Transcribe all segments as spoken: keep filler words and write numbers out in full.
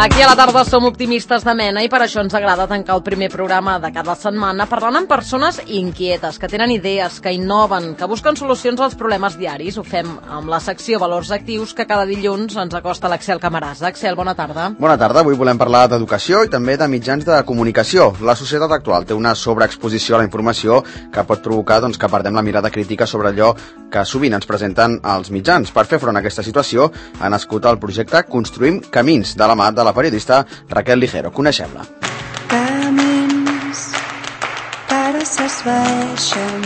Aquí a la tarda som optimistes de mena i per això ens agrada tancar el primer programa de cada setmana parlant amb persones inquietes, que tenen idees, que innoven, que busquen solucions als problemes diaris. Ho fem amb la secció Valors Actius que cada dilluns ens acosta l'Axel Camarasa. Axel, bona tarda. Bona tarda. Avui volem parlar d'educació i també de mitjans de comunicació. La societat actual té una sobreexposició a la informació que pot provocar doncs, que perdem la mirada crítica sobre allò que sovint ens presenten els mitjans. Per fer front a aquesta situació ha nascut el projecte Construïm Camins, de la mà de la periodista Raquel Ligero. Coneixem-la. Camins que ara s'esvaeixen,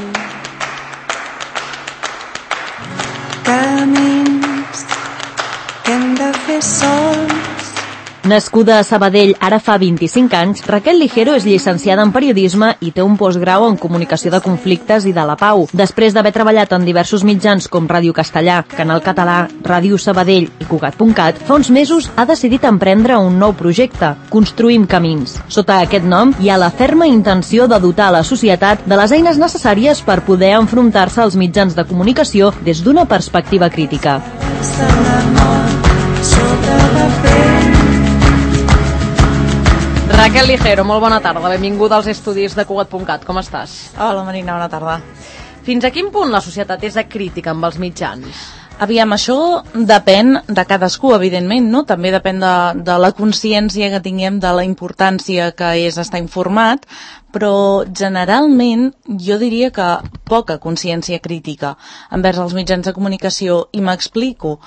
camins que hem de fer sols. Nascuda a Sabadell ara fa vint-i-cinc anys, Raquel Ligero és llicenciada en periodisme i té un postgrau en comunicació de conflictes i de la pau. Després d'haver treballat en diversos mitjans com Ràdio Castellà, Canal Català, Ràdio Sabadell i Cugat punt cat, fa uns mesos ha decidit emprendre un nou projecte, Construïm Camins. Sota aquest nom hi ha la ferma intenció de dotar la societat de les eines necessàries per poder enfrontar-se als mitjans de comunicació des d'una perspectiva crítica. Raquel Ligero, molt bona tarda. Benvinguda als estudis de Cugat punt cat. Com estàs? Hola, Marina, bona tarda. Fins a quin punt la societat és crítica amb els mitjans? Aviam, això depèn de cadascú, evidentment, no? També depèn de, de la consciència que tinguem de la importància que és estar informat, però generalment jo diria que poca consciència crítica envers els mitjans de comunicació, i m'explico.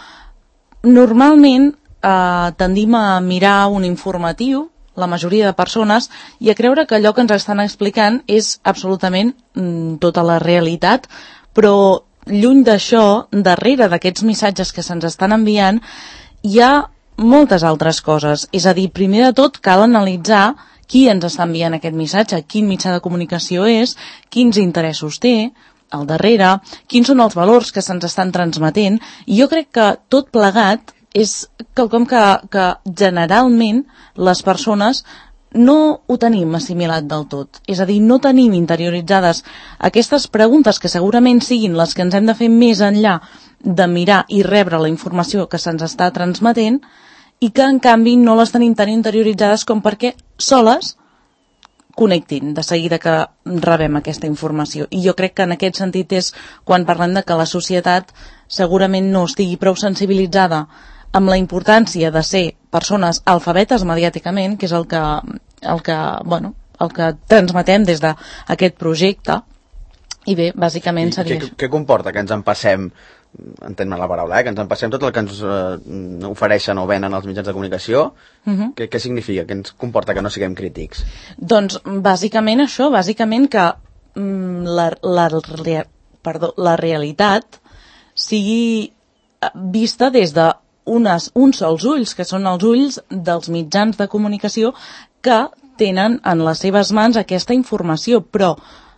Normalment eh, tendim a mirar un informatiu, la majoria de persones, i a creure que allò que ens estan explicant és absolutament mm, tota la realitat, però lluny d'això, darrere d'aquests missatges que se'ns estan enviant, hi ha moltes altres coses. És a dir, primer de tot cal analitzar qui ens està enviant aquest missatge, quin mitjà de comunicació és, quins interessos té al darrere, quins són els valors que se'ns estan transmetent, i jo crec que tot plegat és quelcom que, que generalment les persones no ho tenim assimilat del tot. És a dir, no tenim interioritzades aquestes preguntes que segurament siguin les que ens hem de fer més enllà de mirar i rebre la informació que se'ns està transmetent, i que en canvi no les tenim tan interioritzades com perquè soles connectin de seguida que rebem aquesta informació. I jo crec que en aquest sentit és quan parlem de que la societat segurament no estigui prou sensibilitzada amb la importància de ser persones alfabetes mediàticament, que és el que, el que, bueno, el que transmetem des d'aquest projecte. I bé, bàsicament seria... Què, què comporta que ens en passem, entén-me la paraula, eh? que ens en passem tot el que ens eh, ofereixen o venen els mitjans de comunicació? Uh-huh. Què, què significa? Què ens comporta que no siguem crítics? Doncs bàsicament això, bàsicament que mm, la, la, la, perdó, la realitat sigui vista des de unes, uns sols ulls, que són els ulls dels mitjans de comunicació que tenen en les seves mans aquesta informació, però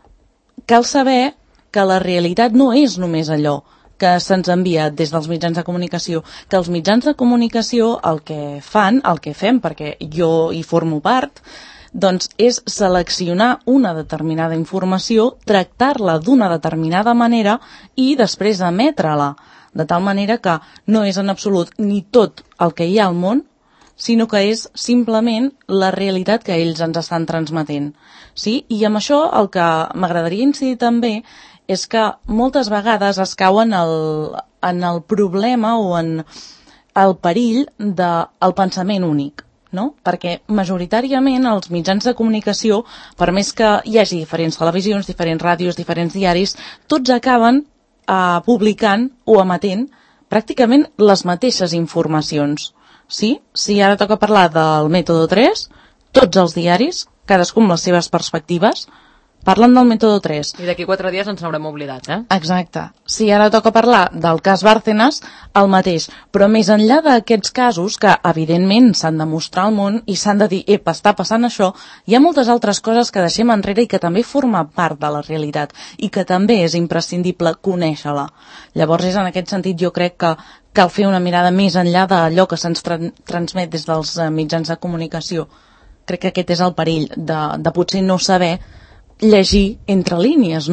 cal saber que la realitat no és només allò que se'ns envia des dels mitjans de comunicació, que els mitjans de comunicació el que fan, el que fem, perquè jo hi formo part, doncs és seleccionar una determinada informació, tractar-la d'una determinada manera i després emetre-la, de tal manera que no és en absolut ni tot el que hi ha al món, sinó que és simplement la realitat que ells ens estan transmetent. Sí? I amb això el que m'agradaria incidir també és que moltes vegades es cau en el, en el problema o en el perill del pensament únic, no? Perquè majoritàriament els mitjans de comunicació, per més que hi hagi diferents televisions, diferents ràdios, diferents diaris, tots acaben eh, publicant o emetent pràcticament les mateixes informacions. Sí? Si ara toca parlar del mètode tres, tots els diaris, cadascú amb les seves perspectives, parlen del mètode tres. I d'aquí quatre dies ens n'haurem oblidat, eh? Exacte. Si ara toca parlar del cas Bárcenas, el mateix. Però més enllà d'aquests casos, que evidentment s'han de mostrar al món i s'han de dir, epa, està passant això, hi ha moltes altres coses que deixem enrere i que també forma part de la realitat i que també és imprescindible conèixer-la. Llavors és en aquest sentit, jo crec que cal fer una mirada més enllà d'allò que se'ns tra transmet des dels mitjans de comunicació. Crec que aquest és el perill de, de potser no saber llegir entre línies, no?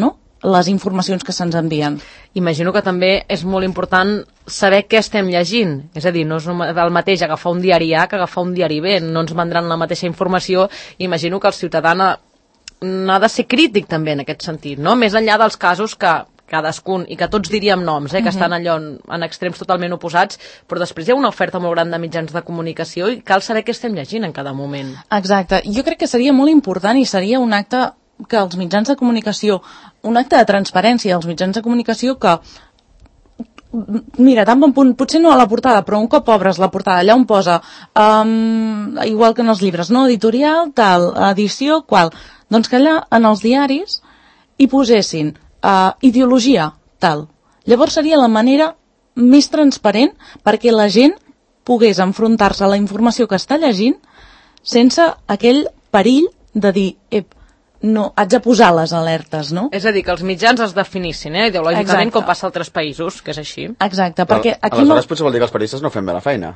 les informacions que se'ns envien. Imagino que també és molt important saber què estem llegint. És a dir, no és el mateix agafar un diari A que agafar un diari B. No ens vendran la mateixa informació. Imagino que el ciutadà n'ha de ser crític també en aquest sentit, no? Més enllà dels casos que cadascun, i que tots diríem noms, eh, que uh-huh. estan allò en, en extrems totalment oposats, però després hi ha una oferta molt gran de mitjans de comunicació i cal saber què estem llegint en cada moment. Exacte. Jo crec que seria molt important i seria un acte que els mitjans de comunicació, un acte de transparència dels mitjans de comunicació que, mira, tan bon punt, potser no a la portada, però un cop obres la portada, allà on posa, um, igual que en els llibres, no? Editorial, tal, edició, qual. Doncs que allà, en els diaris, hi posessin Uh, ideologia, tal. Llavors seria la manera més transparent perquè la gent pogués enfrontar-se a la informació que està llegint sense aquell perill de dir, ep, no, haig de posar les alertes, no? És a dir, que els mitjans es definissin, eh, ideològicament, com passa a altres països, que és així. Exacte, perquè aquí aleshores no... potser vol dir que els periodistes no fem bé la feina.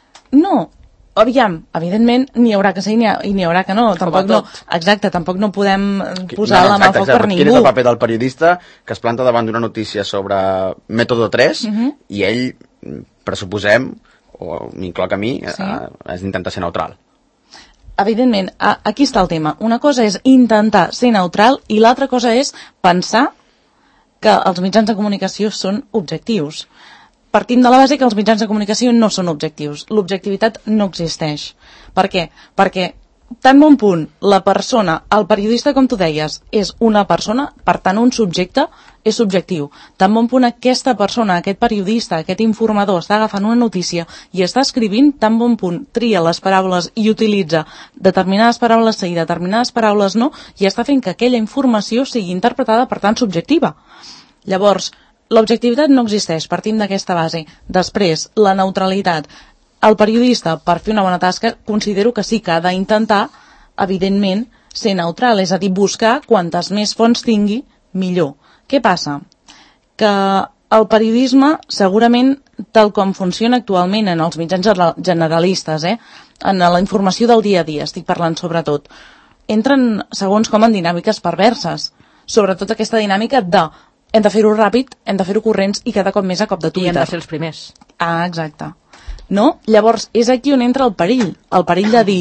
No, aviam, evidentment, n'hi haurà que sí i n'hi haurà que no. Tampoc no. Exacte, tampoc no podem posar no, no, exacte, la mà al foc per ningú. Quin és el paper del periodista que es planta davant d'una notícia sobre Método tres uh-huh. i ell, pressuposem, o m'incloc a mi, sí. a, és d'intentar ser neutral. Evidentment, a, aquí està el tema. Una cosa és intentar ser neutral i l'altra cosa és pensar que els mitjans de comunicació són objectius. Partim de la base que els mitjans de comunicació no són objectius. L'objectivitat no existeix. Per què? Perquè tan bon punt la persona, el periodista, com tu deies, és una persona, per tant un subjecte és subjectiu. Tan bon punt aquesta persona, aquest periodista, aquest informador està agafant una notícia i està escrivint, tan bon punt tria les paraules i utilitza determinades paraules sí i determinades paraules no, i està fent que aquella informació sigui interpretada, per tant, subjectiva. Llavors, l'objectivitat no existeix, partim d'aquesta base. Després, la neutralitat. El periodista, per fer una bona tasca, considero que sí que ha d'intentar, evidentment, ser neutral, és a dir, buscar quantes més fonts tingui, millor. Què passa? Que el periodisme, segurament, tal com funciona actualment en els mitjans generalistes, eh, en la informació del dia a dia, estic parlant sobretot, entren, segons com, en dinàmiques perverses. Sobretot aquesta dinàmica de hem de fer-ho ràpid, hem de fer-ho corrents i cada cop més a cop de Twitter. I hem de ser els primers. Ah, exacte. No? Llavors, és aquí on entra el perill. El perill de dir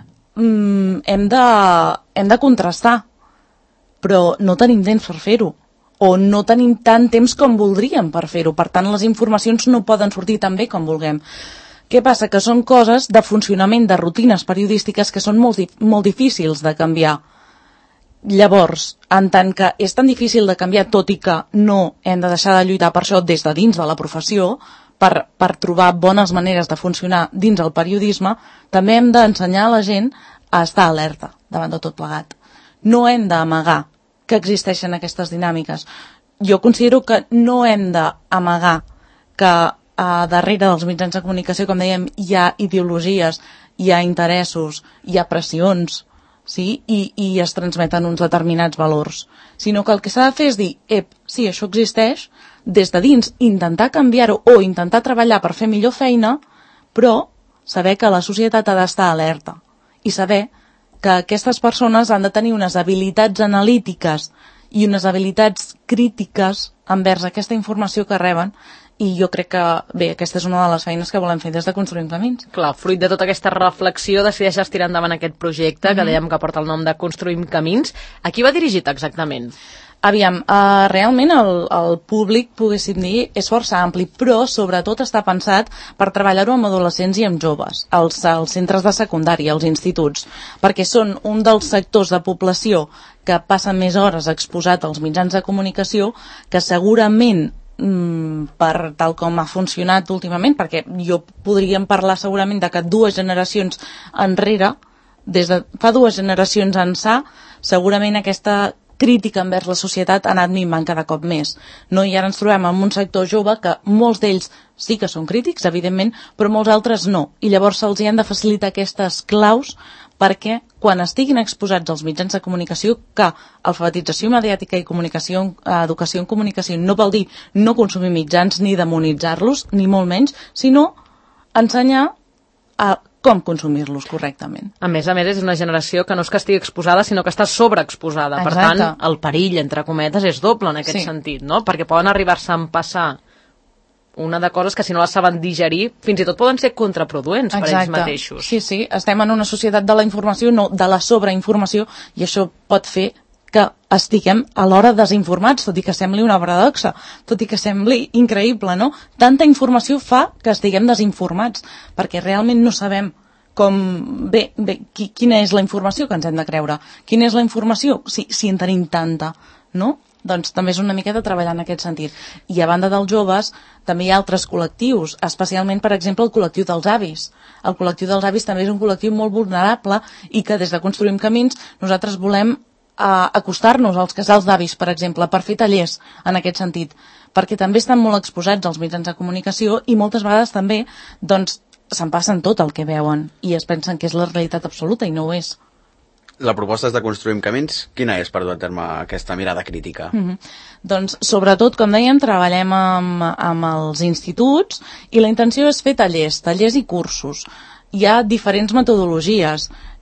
mm, hem, de, hem de contrastar, però no tenim temps per fer-ho. O no tenim tant temps com voldríem per fer-ho. Per tant, les informacions no poden sortir tan bé com vulguem. Què passa? Que són coses de funcionament, de rutines periodístiques que són molt, molt difícils de canviar. Llavors, en tant que és tan difícil de canviar, tot i que no hem de deixar de lluitar per això des de dins de la professió, per, per trobar bones maneres de funcionar dins el periodisme, també hem d'ensenyar a la gent a estar alerta davant de tot plegat. No hem d'amagar que existeixen aquestes dinàmiques. Jo considero que no hem d'amagar que a darrere dels mitjans de comunicació, com dèiem, hi ha ideologies, hi ha interessos, hi ha pressions, sí? I, i es transmeten uns determinats valors, sinó que el que s'ha de fer és dir, ep, sí, això existeix, des de dins intentar canviar-ho o intentar treballar per fer millor feina, però saber que la societat ha d'estar alerta i saber que aquestes persones han de tenir unes habilitats analítiques i unes habilitats crítiques envers aquesta informació que reben. I jo crec que, bé, aquesta és una de les feines que volem fer des de Construïm Camins. Clar, fruit de tota aquesta reflexió decideixes tirar endavant aquest projecte, mm-hmm. que dèiem que porta el nom de Construïm Camins. A qui va dirigit exactament? Aviam, uh, realment el, el públic, poguéssim dir, és força ampli, però sobretot està pensat per treballar-ho amb adolescents i amb joves, als, als centres de secundària, als instituts, perquè són un dels sectors de població que passen més hores exposat als mitjans de comunicació, que segurament per tal com ha funcionat últimament, perquè jo podríem parlar segurament de que dues generacions enrere, des de fa dues generacions ençà, segurament aquesta crítica envers la societat ha anat minvant cada cop més. No? I ara ens trobem en un sector jove que molts d'ells sí que són crítics, evidentment, però molts altres no. I llavors se'ls hi han de facilitar aquestes claus perquè quan estiguin exposats als mitjans de comunicació, que alfabetització mediàtica i comunicació, educació en comunicació no vol dir no consumir mitjans ni demonitzar-los, ni molt menys, sinó ensenyar a com consumir-los correctament. A més a més, és una generació que no és que estigui exposada, sinó que està sobreexposada. Per tant, el perill, entre cometes, és doble en aquest sentit, no? Perquè poden arribar-se a empassar una de coses que si no les saben digerir, fins i tot poden ser contraproduents per ells mateixos. Sí, sí, estem en una societat de la informació, no de la sobreinformació, i això pot fer que estiguem alhora desinformats, tot i que sembli una paradoxa, tot i que sembli increïble, no? Tanta informació fa que estiguem desinformats, perquè realment no sabem com... Bé, bé qui, quina és la informació que ens hem de creure? Quina és la informació, si, si en tenim tanta, no? Doncs també és una miqueta treballar en aquest sentit. I a banda dels joves, també hi ha altres col·lectius, especialment, per exemple, el col·lectiu dels avis. El col·lectiu dels avis també és un col·lectiu molt vulnerable i que des de Construïm Camins nosaltres volem a acostar-nos als casals d'avis, per exemple, per fer tallers en aquest sentit, perquè també estan molt exposats als mitjans de comunicació i moltes vegades també doncs, se'n passen tot el que veuen i es pensen que és la realitat absoluta i no ho és. La proposta és de Construïm Camins. Quina és per dur a terme aquesta mirada crítica? Mm-hmm. Doncs, sobretot, com dèiem, treballem amb, amb els instituts i la intenció és fer tallers, tallers i cursos. Hi ha diferents metodologies,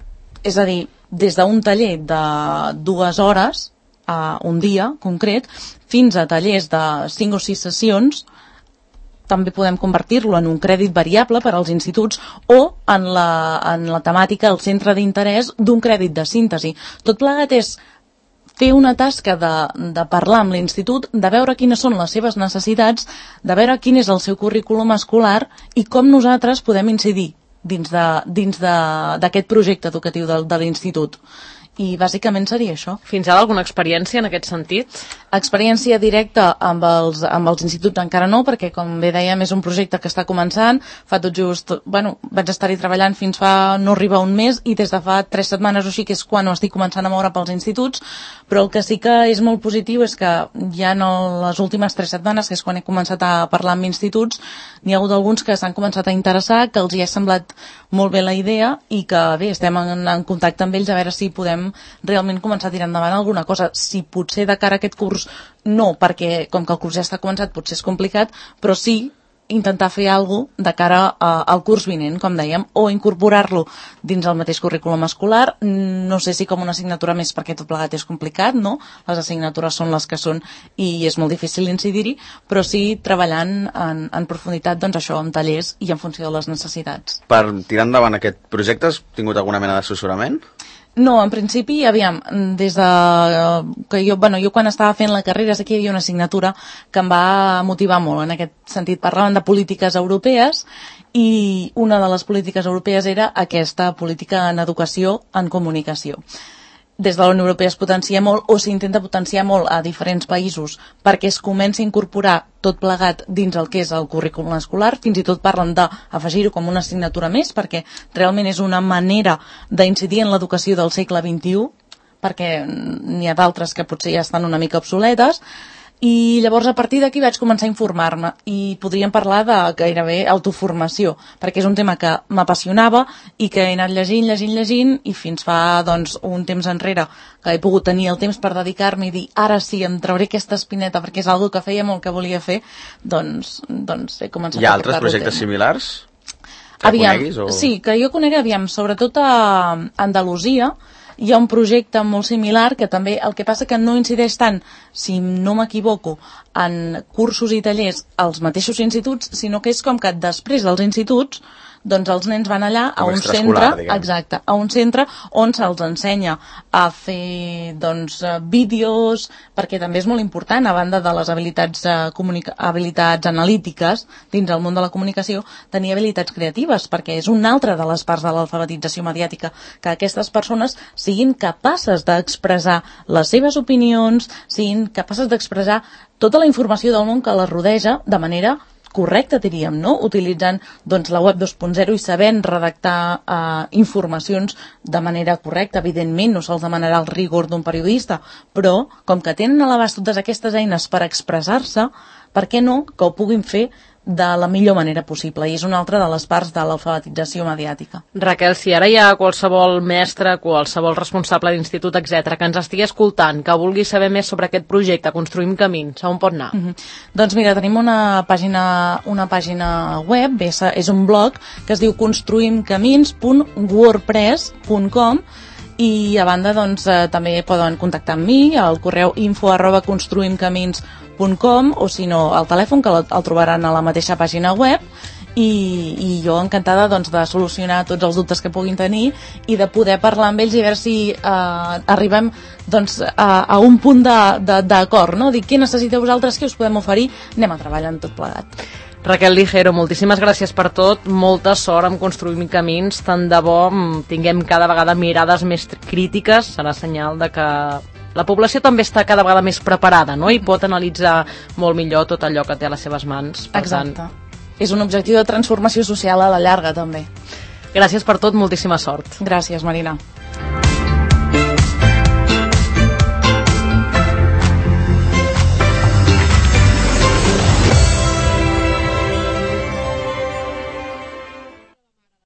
és a dir, des d'un taller de dues hores a un dia concret fins a tallers de cinc o sis sessions. També podem convertir-lo en un crèdit variable per als instituts o en la, en la temàtica, el centre d'interès d'un crèdit de síntesi. Tot plegat és fer una tasca de, de parlar amb l'institut, de veure quines són les seves necessitats, de veure quin és el seu currículum escolar i com nosaltres podem incidir dins de, dins de, d'aquest projecte educatiu de, de l'institut. I bàsicament seria això. Fins ara alguna experiència en aquest sentit? Experiència directa amb els, amb els instituts encara no, perquè com bé dèiem és un projecte que està començant, fa tot just, bueno, vaig estar-hi treballant fins fa no arriba un mes i des de fa tres setmanes o així que és quan ho estic començant a moure pels instituts, però el que sí que és molt positiu és que ja en les últimes tres setmanes, que és quan he començat a parlar amb instituts, n'hi ha hagut alguns que s'han començat a interessar, que els hi ha semblat molt bé la idea i que bé, estem en, en contacte amb ells a veure si podem realment començar a tirar endavant alguna cosa. Si potser de cara a aquest curs no, perquè com que el curs ja està començat potser és complicat, però sí intentar fer alguna cosa de cara a, al curs vinent, com dèiem, o incorporar-lo dins el mateix currículum escolar, no sé si com una assignatura més perquè tot plegat és complicat, no? Les assignatures són les que són i és molt difícil incidir-hi, però sí treballant en, en profunditat, doncs això, en tallers i en funció de les necessitats. Per tirar endavant aquest projecte has tingut alguna mena d'assessorament? No, en principi, aviam, des de que jo, bueno, jo quan estava fent la carrera sí que hi havia una assignatura que em va motivar molt en aquest sentit. Parlaven de polítiques europees i una de les polítiques europees era aquesta política en educació en comunicació. Des de la Unió Europea es potencia molt o s'intenta potenciar molt a diferents països perquè es comenci a incorporar tot plegat dins el que és el currículum escolar, fins i tot parlen d'afegir-ho com una assignatura més perquè realment és una manera d'incidir en l'educació del segle vint-i-u, perquè n'hi ha d'altres que potser ja estan una mica obsoletes. I llavors a partir d'aquí vaig començar a informar-me i podríem parlar de gairebé autoformació, perquè és un tema que m'apassionava i que he anat llegint, llegint, llegint i fins fa doncs, un temps enrere que he pogut tenir el temps per dedicar-me i dir ara sí, em trauré aquesta espineta perquè és algo que feia molt que volia fer, doncs, doncs he començat a portar-ho. Hi ha altres projectes similars que aviam, coneguis? O... Sí, que jo conec, aviam, sobretot a Andalusia, hi ha un projecte molt similar que també, el que passa que no incideix tant, si no m'equivoco, en cursos i tallers als mateixos instituts, sinó que és com que després dels instituts doncs els nens van allà a un centre, exacte, a un centre on se'ls ensenya a fer doncs vídeos, perquè també és molt important, a banda de les habilitats, comunica- habilitats analítiques dins el món de la comunicació, tenir habilitats creatives, perquè és una altra de les parts de l'alfabetització mediàtica, que aquestes persones siguin capaces d'expressar les seves opinions, siguin capaces d'expressar tota la informació del món que les rodeja de manera correcte, diríem, no? Utilitzant doncs, la web dos punt zero i sabent redactar eh, informacions de manera correcta. Evidentment, no se'ls demanarà el rigor d'un periodista, però com que tenen a l'abast totes aquestes eines per expressar-se, per què no que ho puguin fer de la millor manera possible, i és una altra de les parts de l'alfabetització mediàtica. Raquel, si ara hi ha qualsevol mestre, qualsevol responsable d'institut, etcètera, que ens estigui escoltant, que vulgui saber més sobre aquest projecte, Construïm Camins, on pot anar? Mm-hmm. Doncs mira, tenim una pàgina, una pàgina web, és, és un blog que es diu construïm camins punt wordpress punt com, i a banda doncs, eh, també poden contactar amb mi al correu info arroba construïmcamins punt com, o si no al telèfon, que el, el trobaran a la mateixa pàgina web, i, i jo encantada doncs, de solucionar tots els dubtes que puguin tenir i de poder parlar amb ells i veure si eh, arribem doncs, a, a un punt d'acord, no? Dir què necessiteu vosaltres, què us podem oferir, anem a treballar en tot plegat. Raquel Ligero, moltíssimes gràcies per tot, molta sort amb Construïm Camins, tant de bo tinguem cada vegada mirades més crítiques, serà senyal de que la població també està cada vegada més preparada, no? I pot analitzar molt millor tot allò que té a les seves mans. Per Exacte. Tant... És un objectiu de transformació social a la llarga, també. Gràcies per tot, moltíssima sort. Gràcies, Marina.